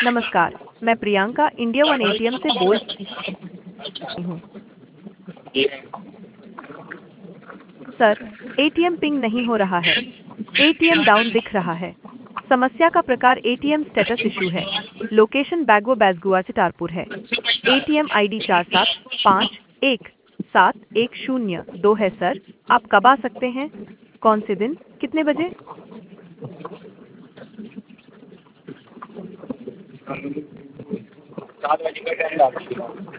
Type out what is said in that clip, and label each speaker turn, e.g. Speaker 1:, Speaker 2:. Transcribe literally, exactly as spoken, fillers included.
Speaker 1: नमस्कार, मैं Priyanka India one ATM से बोल रही हूँ। सर, एटीएम पिंग नहीं हो रहा है। एटीएम डाउन दिख रहा है। समस्या का प्रकार एटीएम स्टेटस इशू है। लोकेशन बैगो बैजगुआ चिटारपुर है। एटीएम आईडी चार सात पाँच एक सात एक शून्य दो है सर। आप कब आ सकते हैं? कौन से दिन? कितने बजे?
Speaker 2: सात बजे का टाइम